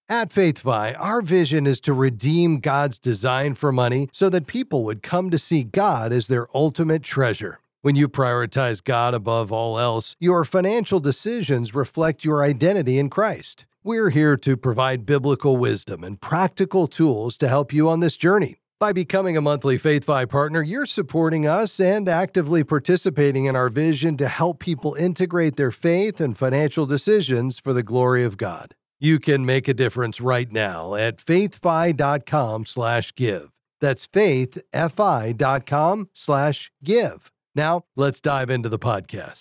At FaithFi, our vision is to redeem God's design for money so that people would come to see God as their ultimate treasure. When you prioritize God above all else, your financial decisions reflect your identity in Christ. We're here to provide biblical wisdom and practical tools to help you on this journey. By becoming a monthly FaithFi partner, you're supporting us and actively participating in our vision to help people integrate their faith and financial decisions for the glory of God. You can make a difference right now at faithfi.com/give. That's faithfi.com/give. Now, let's dive into the podcast.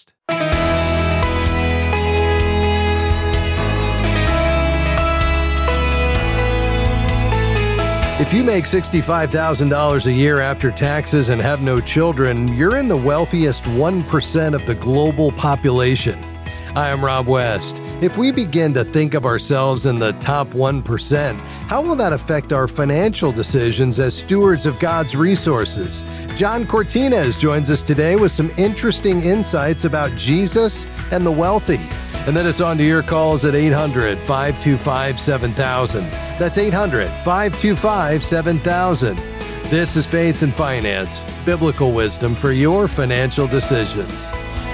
If you make $65,000 a year after taxes and have no children, you're in the wealthiest 1% of the global population. I am Rob West. If we begin to think of ourselves in the top 1%, how will that affect our financial decisions as stewards of God's resources? John Cortines joins us today with some interesting insights about Jesus and the wealthy. And then it's on to your calls at 800-525-7000. That's 800-525-7000. This is Faith and Finance, biblical wisdom for your financial decisions.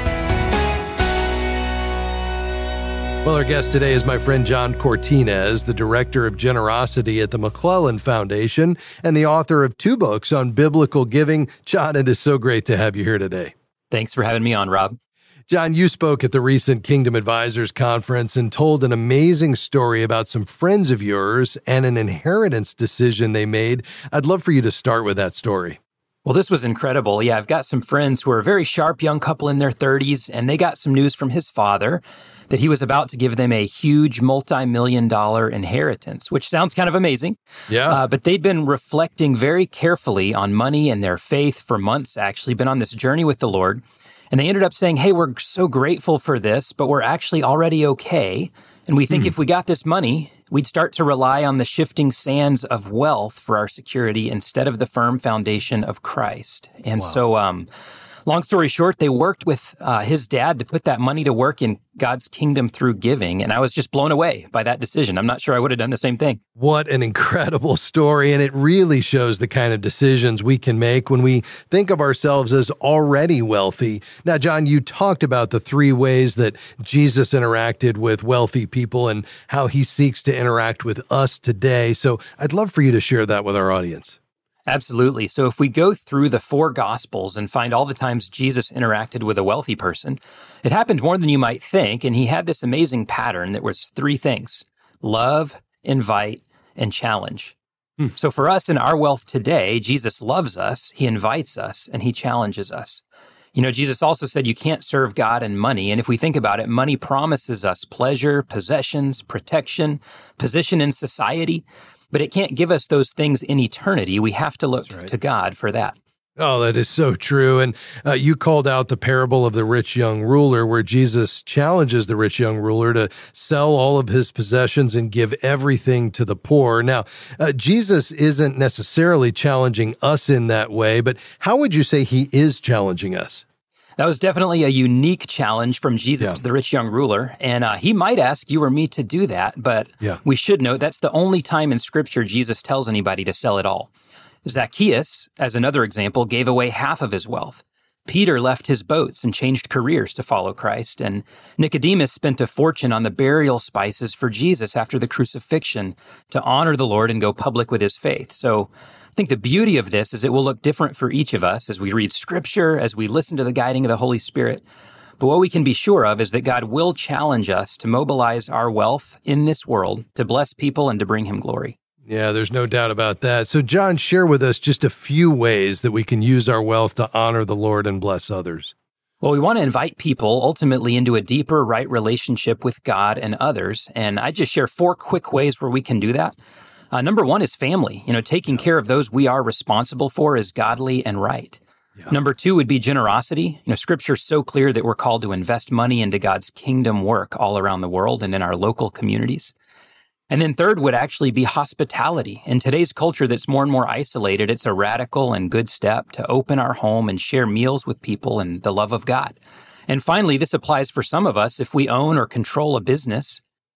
Well, our guest today is my friend John Cortines, the Director of Generosity at the McClellan Foundation and the author of 2 books on biblical giving. John, it is so great to have you here today. Thanks for having me on, Rob. John, you spoke at the recent Kingdom Advisors Conference and told an amazing story about some friends of yours and an inheritance decision they made. I'd love for you to start with that story. Well, this was incredible. Yeah, I've got some friends who are a very sharp young couple in their 30s, and they got some news from his father that he was about to give them a huge multi-million-dollar inheritance, which sounds kind of amazing. Yeah. But they'd been reflecting very carefully on money and their faith for months, actually, been on this journey with the Lord. And they ended up saying, hey, we're so grateful for this, but we're actually already okay. And we think if we got this money, we'd start to rely on the shifting sands of wealth for our security instead of the firm foundation of Christ. And so, long story short, they worked with his dad to put that money to work in God's kingdom through giving. And I was just blown away by that decision. I'm not sure I would have done the same thing. What an incredible story. And it really shows the kind of decisions we can make when we think of ourselves as already wealthy. Now, John, you talked about the 3 ways that Jesus interacted with wealthy people and how he seeks to interact with us today. So I'd love for you to share that with our audience. Absolutely. So if we go through the 4 Gospels and find all the times Jesus interacted with a wealthy person, it happened more than you might think, and he had this amazing pattern that was 3 things: love, invite, and challenge. So for us in our wealth today, Jesus loves us, he invites us, and he challenges us. You know, Jesus also said you can't serve God and money, and if we think about it, money promises us pleasure, possessions, protection, position in society, but it can't give us those things in eternity. We have to look to God for that. Oh, that is so true. And you called out the parable of the rich young ruler, where Jesus challenges the rich young ruler to sell all of his possessions and give everything to the poor. Now, Jesus isn't necessarily challenging us in that way, but how would you say he is challenging us? That was definitely a unique challenge from Jesus to the rich young ruler. And he might ask you or me to do that, but we should note that's the only time in Scripture Jesus tells anybody to sell it all. Zacchaeus, as another example, gave away half of his wealth. Peter left his boats and changed careers to follow Christ. And Nicodemus spent a fortune on the burial spices for Jesus after the crucifixion to honor the Lord and go public with his faith. So I think the beauty of this is it will look different for each of us as we read Scripture, as we listen to the guiding of the Holy Spirit. But what we can be sure of is that God will challenge us to mobilize our wealth in this world to bless people and to bring him glory. Yeah, there's no doubt about that. So, John, share with us just a few ways that we can use our wealth to honor the Lord and bless others. Well, we want to invite people ultimately into a deeper, right relationship with God and others. And I just share 4 quick ways where we can do that. Number 1 is family. Taking care of those we are responsible for is godly and right. Number 2 would be generosity. Scripture's so clear that we're called to invest money into God's kingdom work all around the world and in our local communities. And then 3rd would actually be hospitality. In today's culture that's more and more isolated, it's a radical and good step to open our home and share meals with people in the love of God. And finally, this applies for some of us if we own or control a business.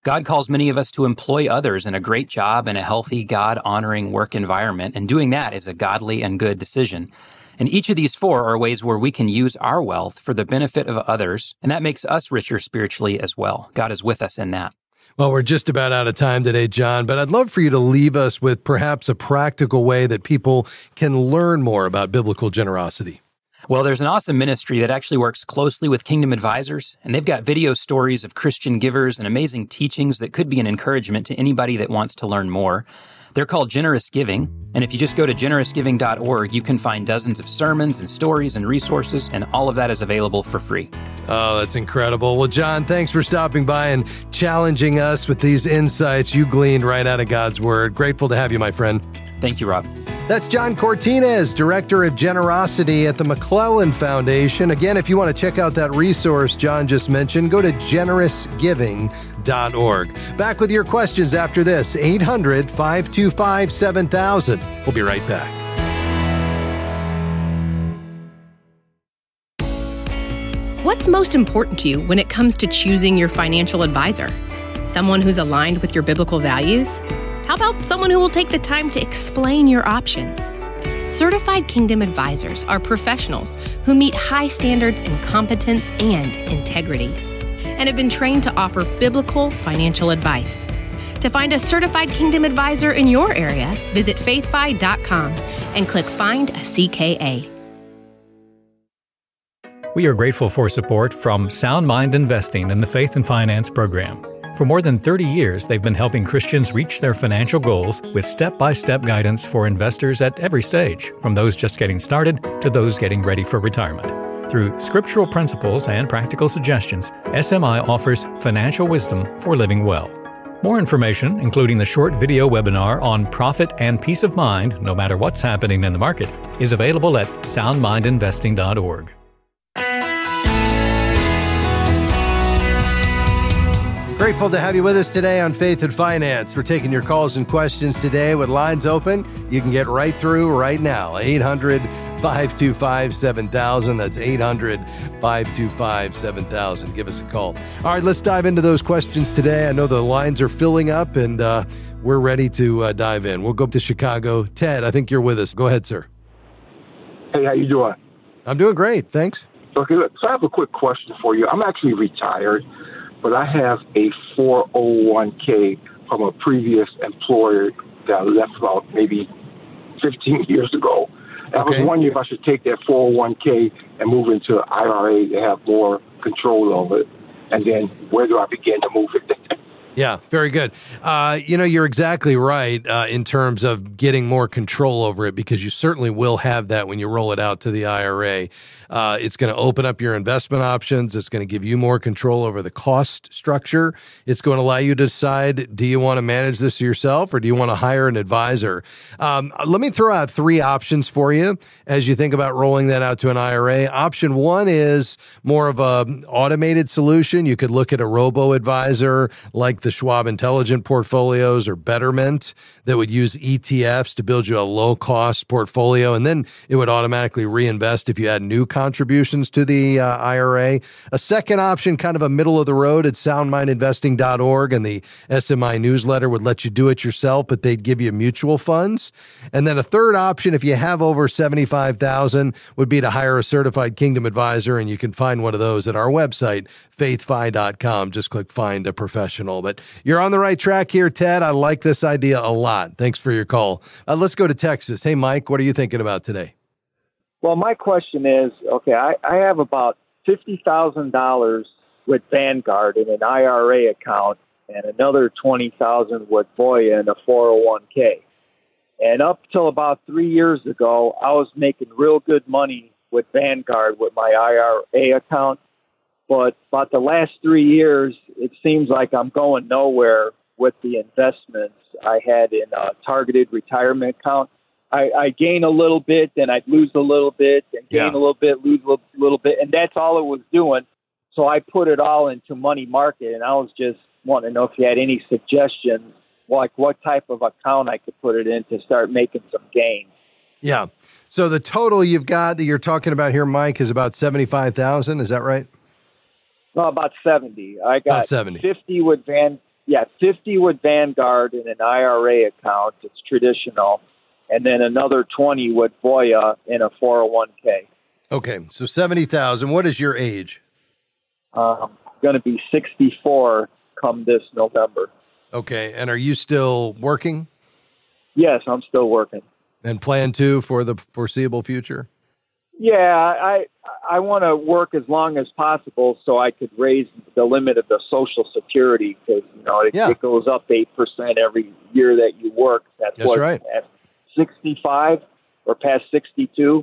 God calls many of us to employ others in a great job and a healthy, God-honoring work environment, and doing that is a godly and good decision. And each of these four are ways where we can use our wealth for the benefit of others, and that makes us richer spiritually as well. God is with us in that. Well, we're just about out of time today, John, but I'd love for you to leave us with perhaps a practical way that people can learn more about biblical generosity. Well, there's an awesome ministry that actually works closely with Kingdom Advisors, and they've got video stories of Christian givers and amazing teachings that could be an encouragement to anybody that wants to learn more. They're called Generous Giving, and if you just go to generousgiving.org, you can find dozens of sermons and stories and resources, and all of that is available for free. Oh, that's incredible. Well, John, thanks for stopping by and challenging us with these insights you gleaned right out of God's Word. Grateful to have you, my friend. Thank you, Rob. That's John Cortines, Director of Generosity at the McClellan Foundation. Again, if you want to check out that resource John just mentioned, go to generousgiving.org. Back with your questions after this, 800-525-7000. We'll be right back. What's most important to you when it comes to choosing your financial advisor? Someone who's aligned with your biblical values? How about someone who will take the time to explain your options? Certified Kingdom Advisors are professionals who meet high standards in competence and integrity and have been trained to offer biblical financial advice. To find a Certified Kingdom Advisor in your area, visit faithfi.com and click Find a CKA. We are grateful for support from Sound Mind Investing in the Faith and Finance program. For more than 30 years, they've been helping Christians reach their financial goals with step-by-step guidance for investors at every stage, from those just getting started to those getting ready for retirement. Through scriptural principles and practical suggestions, SMI offers financial wisdom for living well. More information, including the short video webinar on profit and peace of mind, no matter what's happening in the market, is available at soundmindinvesting.org. Grateful to have you with us today on Faith and Finance. We're taking your calls and questions today with lines open. You can get right through right now. 800-525-7000. That's 800-525-7000. Give us a call. All right, let's dive into those questions today. I know the lines are filling up, and we're ready to dive in. We'll go to Chicago. Ted, I think you're with us. Go ahead, sir. Hey, how you doing? I'm doing great. Thanks. Okay, look, so I have a quick question for you. I'm actually retired, but I have a 401k from a previous employer that I left about maybe 15 years ago. And I was wondering if I should take that 401k and move into an IRA to have more control over it. And then where do I begin to move it? Yeah, very good. You're exactly right in terms of getting more control over it, because you certainly will have that when you roll it out to the IRA. It's going to open up your investment options. It's going to give you more control over the cost structure. It's going to allow you to decide, do you want to manage this yourself or do you want to hire an advisor? Let me throw out three options for you as you think about rolling that out to an IRA. Option one is more of an automated solution. You could look at a robo-advisor like the Schwab Intelligent Portfolios or Betterment that would use ETFs to build you a low-cost portfolio, and then it would automatically reinvest if you had new contributions to the IRA. A second option, kind of a middle of the road at soundmindinvesting.org, and the SMI newsletter would let you do it yourself, but they'd give you mutual funds. And then a third option, if you have over $75,000, would be to hire a certified Kingdom advisor, and you can find one of those at our website, faithfi.com. Just click Find a Professional. But you're on the right track here, Ted. I like this idea a lot. Thanks for your call. Let's go to Texas. Hey, Mike, what are you thinking about today? Well, my question is, okay, I have about $50,000 with Vanguard in an IRA account and another $20,000 with Voya in a 401k. And up till about 3 years ago, I was making real good money with Vanguard with my IRA account. But about the last 3 years, it seems like I'm going nowhere with the investments I had in a targeted retirement account. I gain a little bit, then I'd lose a little bit, and gain a little bit, lose a little bit, and that's all it was doing. So I put it all into money market, and I was just wanting to know if you had any suggestions, like what type of account I could put it in to start making some gains. Yeah. So the total you've got that you're talking about here, Mike, is about $75,000. Is that right? No, about 70. I got 50 with 50 with Vanguard in an IRA account. It's traditional. And then another 20 with Voya in a 401k. Okay, so 70,000. What is your age? Going to be 64 come this November. Okay, and are you still working? Yes, I'm still working. And plan to for the foreseeable future? Yeah, I want to work as long as possible so I could raise the limit of the Social Security because, it goes up 8% every year that you work. That's right. At 65 or past 62.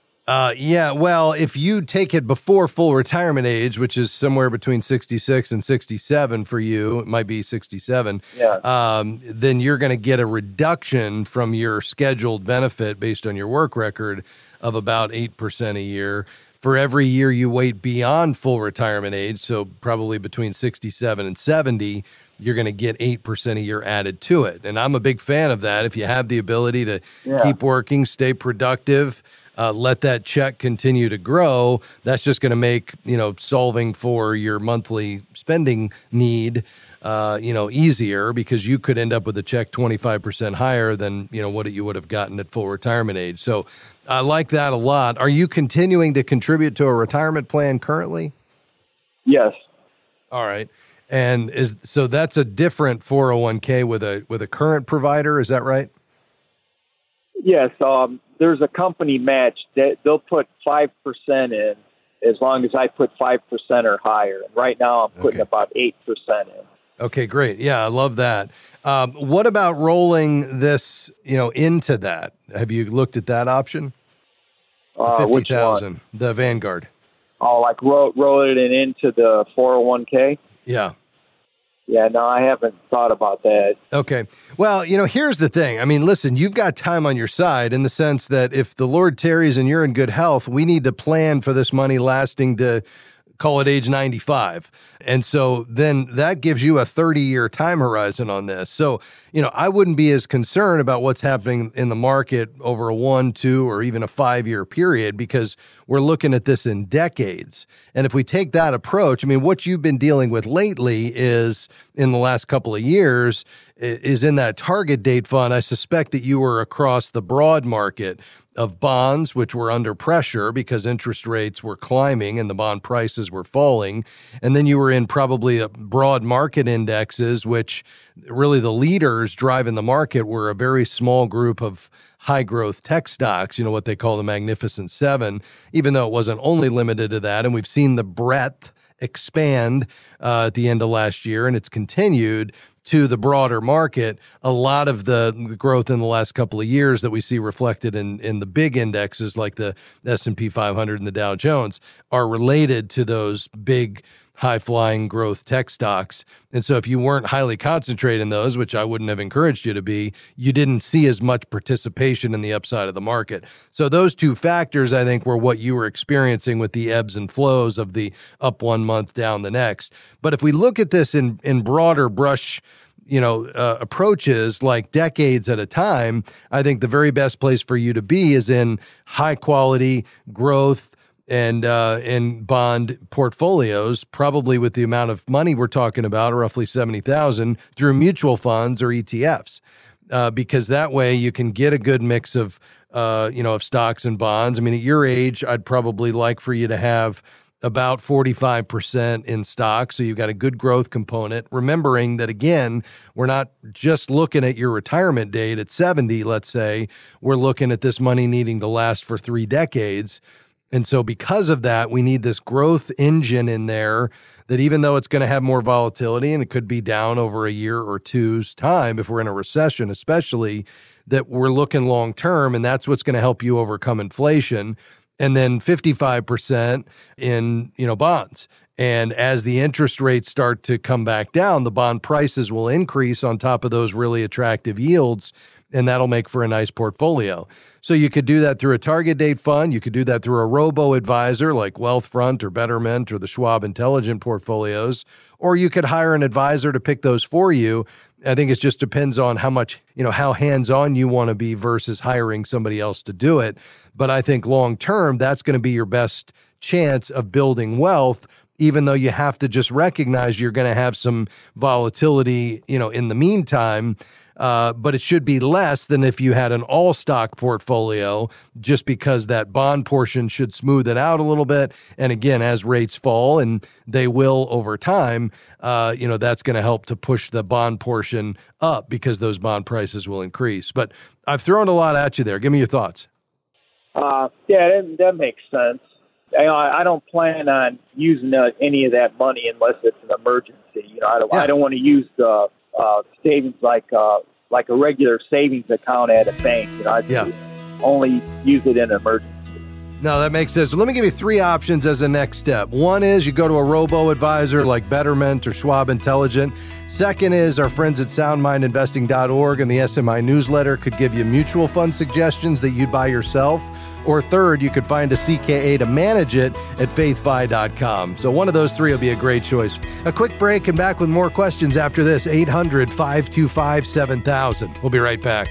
Well, if you take it before full retirement age, which is somewhere between 66 and 67 for you, it might be 67, then you're going to get a reduction from your scheduled benefit based on your work record of about 8% a year. For every year you wait beyond full retirement age, so probably between 67 and 70, you're going to get 8% a year added to it. And I'm a big fan of that. If you have the ability to keep working, stay productive, let that check continue to grow, that's just going to make, solving for your monthly spending need, easier because you could end up with a check 25% higher than, what you would have gotten at full retirement age. So I like that a lot. Are you continuing to contribute to a retirement plan currently? Yes. All right. And so that's a different 401k with a current provider, is that right? Yes. There's a company match that they'll put 5% in as long as I put 5% or higher. And right now I'm putting about 8% in. Okay, great. Yeah, I love that. What about rolling this, into that? Have you looked at that option? 50,000, the Vanguard. Oh, like roll it into the 401k? Yeah. Yeah, no, I haven't thought about that. Okay. Well, here's the thing. I mean, listen, you've got time on your side in the sense that if the Lord tarries and you're in good health, we need to plan for this money lasting to call it age 95. And so then that gives you a 30-year time horizon on this. So, I wouldn't be as concerned about what's happening in the market over a 1, 2, or even a 5-year period because we're looking at this in decades. And if we take that approach, what you've been dealing with lately is in the last couple of years is in that target date fund. I suspect that you were across the broad market of bonds, which were under pressure because interest rates were climbing and the bond prices were falling. And then you were in probably a broad market indexes, which really the leaders driving the market were a very small group of high growth tech stocks, what they call the Magnificent Seven, even though it wasn't only limited to that. And we've seen the breadth expand at the end of last year, and it's continued to the broader market. A lot of the growth in the last couple of years that we see reflected in the big indexes like the S&P 500 and the Dow Jones are related to those big high-flying growth tech stocks. And so if you weren't highly concentrated in those, which I wouldn't have encouraged you to be, you didn't see as much participation in the upside of the market. So those two factors, I think, were what you were experiencing with the ebbs and flows of the up one month, down the next. But if we look at this in broader brush, approaches like decades at a time, I think the very best place for you to be is in high-quality growth and bond portfolios, probably with the amount of money we're talking about, roughly 70,000, through mutual funds or ETFs, because that way you can get a good mix of stocks and bonds. At your age, I'd probably like for you to have about 45% in stocks, so you've got a good growth component, remembering that, again, we're not just looking at your retirement date at 70, let's say. We're looking at this money needing to last for 3 decades. And so because of that, we need this growth engine in there that even though it's going to have more volatility and it could be down over a year or two's time, if we're in a recession especially, that we're looking long term, and that's what's going to help you overcome inflation. And then 55% in, bonds. And as the interest rates start to come back down, the bond prices will increase on top of those really attractive yields, and that'll make for a nice portfolio. So you could do that through a target date fund. You could do that through a robo-advisor like Wealthfront or Betterment or the Schwab Intelligent Portfolios, or you could hire an advisor to pick those for you. I think it just depends on how much, how hands-on you want to be versus hiring somebody else to do it. But I think long-term, that's going to be your best chance of building wealth, even though you have to just recognize you're going to have some volatility, in the meantime. But it should be less than if you had an all-stock portfolio, just because that bond portion should smooth it out a little bit. And again, as rates fall, and they will over time, that's going to help to push the bond portion up because those bond prices will increase. But I've thrown a lot at you there. Give me your thoughts. That makes sense. I don't plan on using any of that money unless it's an emergency. I don't want to use the savings like a regular savings account at a bank. I only use it in an emergency. No, that makes sense. So let me give you 3 options as a next step. One is you go to a robo-advisor like Betterment or Schwab Intelligent. Second is our friends at soundmindinvesting.org and the SMI newsletter could give you mutual fund suggestions that you'd buy yourself. Or third, you could find a CKA to manage it at faithfi.com. So one of those 3 will be a great choice. A quick break and back with more questions after this. 800-525-7000. We'll be right back.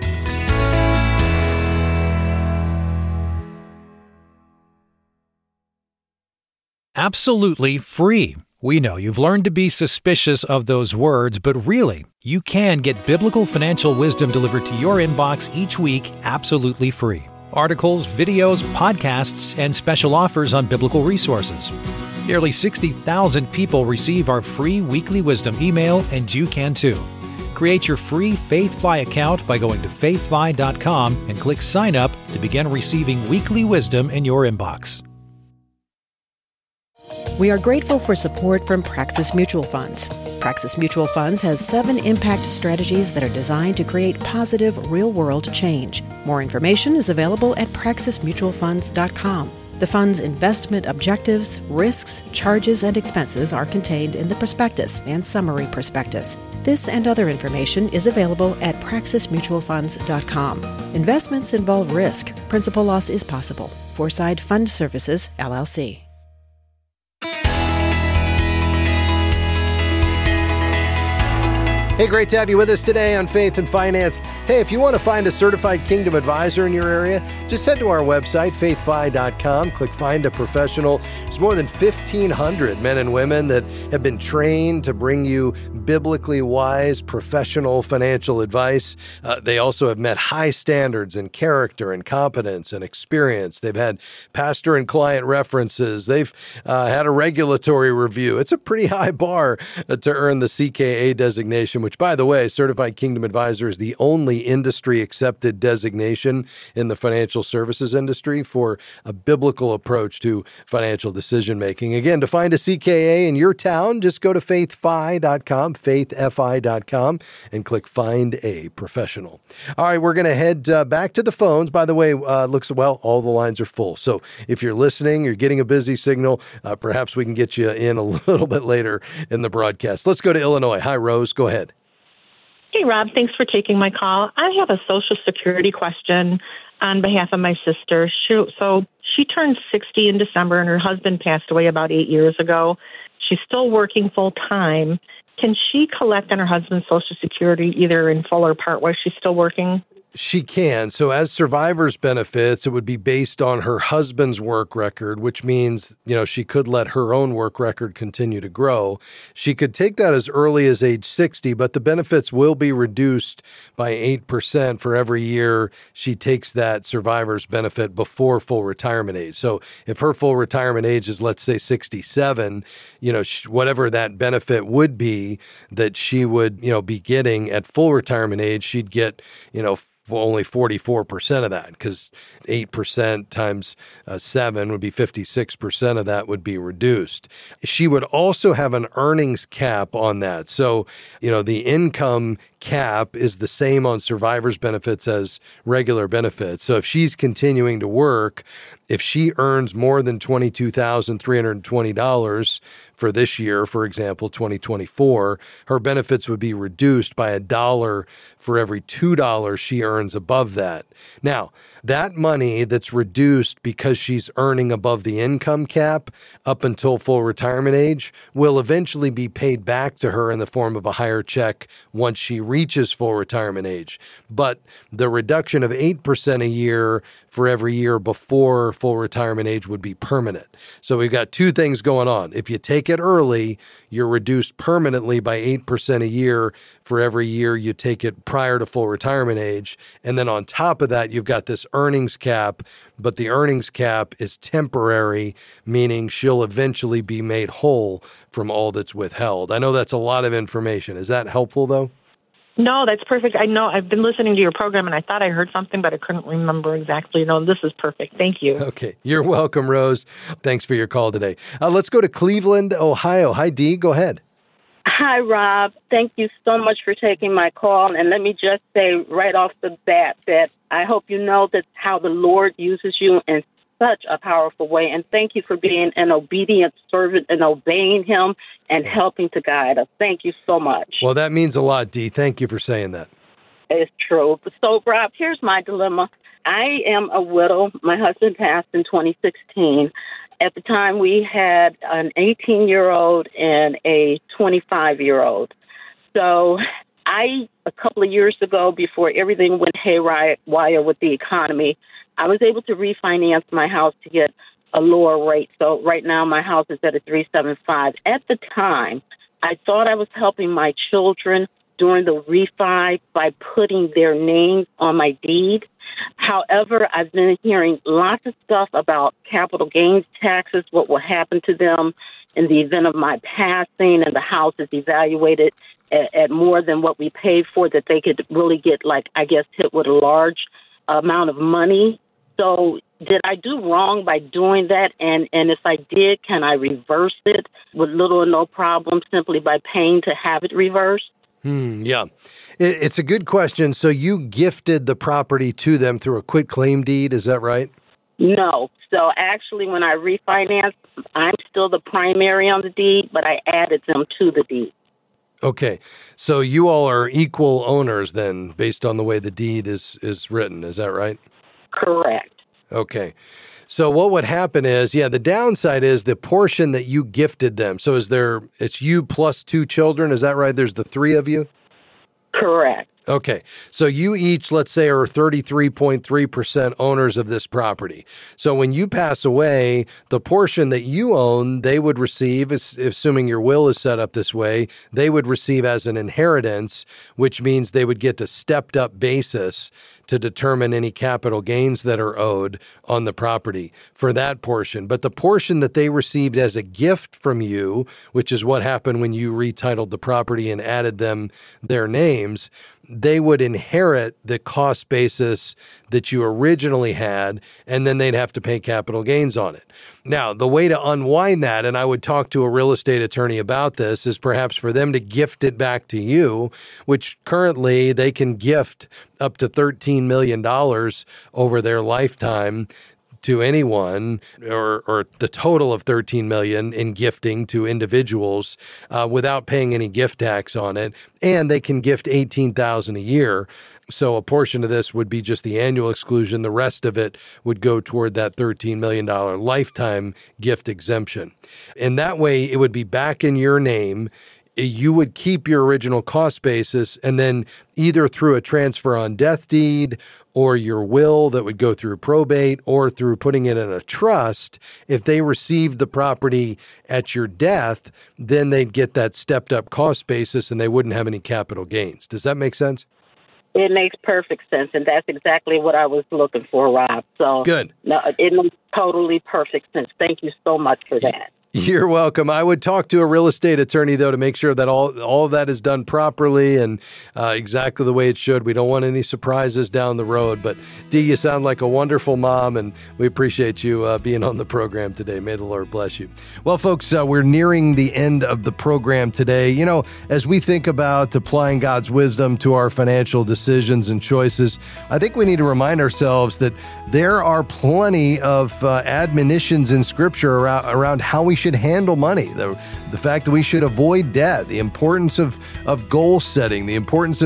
Absolutely free. We know you've learned to be suspicious of those words, but really, you can get biblical financial wisdom delivered to your inbox each week absolutely free. Articles, videos, podcasts, and special offers on biblical resources. Nearly 60,000 people receive our free weekly wisdom email, and you can too. Create your free FaithFi account by going to faithfi.com and click Sign Up to begin receiving weekly wisdom in your inbox. We are grateful for support from Praxis Mutual Funds. Praxis Mutual Funds has 7 impact strategies that are designed to create positive, real-world change. More information is available at praxismutualfunds.com. The fund's investment objectives, risks, charges, and expenses are contained in the prospectus and summary prospectus. This and other information is available at praxismutualfunds.com. Investments involve risk. Principal loss is possible. Foreside Fund Services, LLC. Hey, great to have you with us today on Faith and Finance. Hey, if you want to find a certified Kingdom advisor in your area, just head to our website, faithfi.com, click Find a Professional. There's more than 1,500 men and women that have been trained to bring you biblically wise, professional financial advice. They also have met high standards in character and competence and experience. They've had pastor and client references. They've had a regulatory review. It's a pretty high bar to earn the CKA designation, which, by the way, Certified Kingdom Advisor is the only industry-accepted designation in the financial services industry for a biblical approach to financial decision-making. Again, to find a CKA in your town, just go to faithfi.com, faithfi.com, and click Find a Professional. All right, we're going to head back to the phones. By the way, all the lines are full. So if you're listening, you're getting a busy signal, perhaps we can get you in a little bit later in the broadcast. Let's go to Illinois. Hi, Rose. Go ahead. Hey, Rob. Thanks for taking my call. I have a Social Security question on behalf of my sister. She turned 60 in December, and her husband passed away about 8 years ago. She's still working full-time. Can she collect on her husband's Social Security either in full or part while she's still working? She can. So as survivor's benefits, it would be based on her husband's work record, which means, she could let her own work record continue to grow. She could take that as early as age 60, but the benefits will be reduced by 8% for every year she takes that survivor's benefit before full retirement age. So if her full retirement age is, let's say, 67, whatever that benefit would be that she would, be getting at full retirement age, she'd get, only 44% of that, because 8% times 7 would be 56% of that would be reduced. She would also have an earnings cap on that. So, the income cap is the same on survivor's benefits as regular benefits. So if she's continuing to work, if she earns more than $22,320 for this year, for example, 2024, her benefits would be reduced by $1 for every $2 she earns above that. Now, that money that's reduced because she's earning above the income cap up until full retirement age will eventually be paid back to her in the form of a higher check once she reaches full retirement age. But the reduction of 8% a year for every year before full retirement age would be permanent. So we've got two things going on. If you take it early, you're reduced permanently by 8% a year for every year you take it prior to full retirement age. And then on top of that, you've got this earnings cap, but the earnings cap is temporary, meaning she'll eventually be made whole from all that's withheld. I know that's a lot of information. Is that helpful, though? No, that's perfect. I know I've been listening to your program, and I thought I heard something, but I couldn't remember exactly. No, this is perfect. Thank you. Okay. You're welcome, Rose. Thanks for your call today. Let's go to Cleveland, Ohio. Hi, Dee. Go ahead. Hi, Rob. Thank you so much for taking my call. And let me just say right off the bat that I hope you know that's how the Lord uses you in such a powerful way. And thank you for being an obedient servant and obeying him and helping to guide us. Thank you so much. Well, that means a lot, Dee. Thank you for saying that. It's true. So, Rob, here's my dilemma. I am a widow. My husband passed in 2016. At the time, we had an 18-year-old and a 25-year-old. So a couple of years ago, before everything went haywire with the economy, I was able to refinance my house to get a lower rate. So right now, my house is at a 3.75. At the time, I thought I was helping my children during the refi by putting their names on my deed. However, I've been hearing lots of stuff about capital gains taxes, what will happen to them in the event of my passing, and the house is evaluated at more than what we paid for, that they could really get, hit with a large amount of money. So did I do wrong by doing that? And if I did, can I reverse it with little or no problem simply by paying to have it reversed? Yeah. It's a good question. So you gifted the property to them through a quitclaim deed, is that right? No. So actually, when I refinanced, I'm still the primary on the deed, but I added them to the deed. Okay. So you all are equal owners then, based on the way the deed is written. Is that right? Correct. Okay. So what would happen is, the downside is the portion that you gifted them. So it's you plus two children, is that right? There's the three of you? Correct. Okay. So you each, let's say, are 33.3% owners of this property. So when you pass away, the portion that you own, they would receive, assuming your will is set up this way, they would receive as an inheritance, which means they would get a stepped up basis to determine any capital gains that are owed on the property for that portion. But the portion that they received as a gift from you, which is what happened when you retitled the property and added them their names, they would inherit the cost basis that you originally had, and then they'd have to pay capital gains on it. Now, the way to unwind that, and I would talk to a real estate attorney about this, is perhaps for them to gift it back to you, which currently they can gift up to $13 million over their lifetime to anyone, or the total of $13 million in gifting to individuals without paying any gift tax on it. And they can gift $18,000 a year. So a portion of this would be just the annual exclusion. The rest of it would go toward that $13 million lifetime gift exemption. And that way it would be back in your name. You would keep your original cost basis, and then either through a transfer on death deed or your will that would go through probate or through putting it in a trust, if they received the property at your death, then they'd get that stepped up cost basis and they wouldn't have any capital gains. Does that make sense? It makes perfect sense, and that's exactly what I was looking for, Rob. So good. No, it makes totally perfect sense. Thank you so much for that. You're welcome. I would talk to a real estate attorney, though, to make sure that all of that is done properly and exactly the way it should. We don't want any surprises down the road. But, Dee, you sound like a wonderful mom, and we appreciate you being on the program today. May the Lord bless you. Well, folks, we're nearing the end of the program today. You know, as we think about applying God's wisdom to our financial decisions and choices, I think we need to remind ourselves that there are plenty of admonitions in Scripture around how we should handle money, the fact that we should avoid debt, the importance of goal setting, the importance of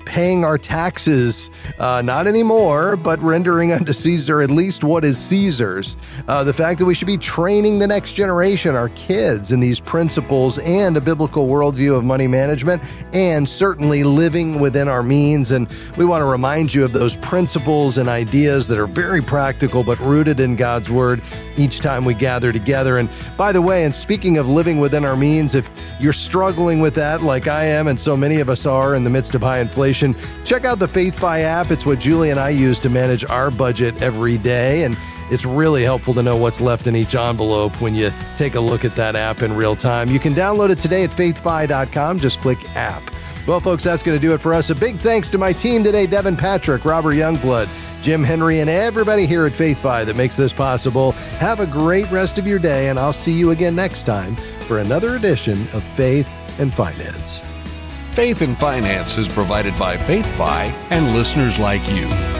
paying our taxes, not anymore, but rendering unto Caesar at least what is Caesar's. The fact that we should be training the next generation, our kids, in these principles and a biblical worldview of money management, and certainly living within our means. And we want to remind you of those principles and ideas that are very practical but rooted in God's Word each time we gather together. And by the way, and speaking of living within our means, if you're struggling with that like I am and so many of us are in the midst of high inflation, check out the FaithFi app. It's what Julie and I use to manage our budget every day, and it's really helpful to know what's left in each envelope when you take a look at that app in real time. You can download it today at faithfi.com. Just click app. Well, folks, that's going to do it for us. A big thanks to my team today, Devin Patrick, Robert Youngblood, Jim Henry, and everybody here at FaithFi that makes this possible. Have a great rest of your day, and I'll see you again next time for another edition of Faith and Finance. Faith and Finance is provided by FaithFi and listeners like you.